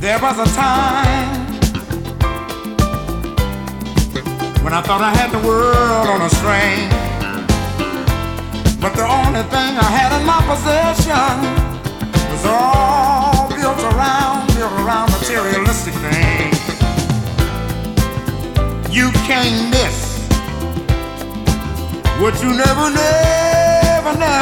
There was a time when I thought I had the world on a string, but the only thing I had in my possession was all built around materialistic things. You can't miss what you never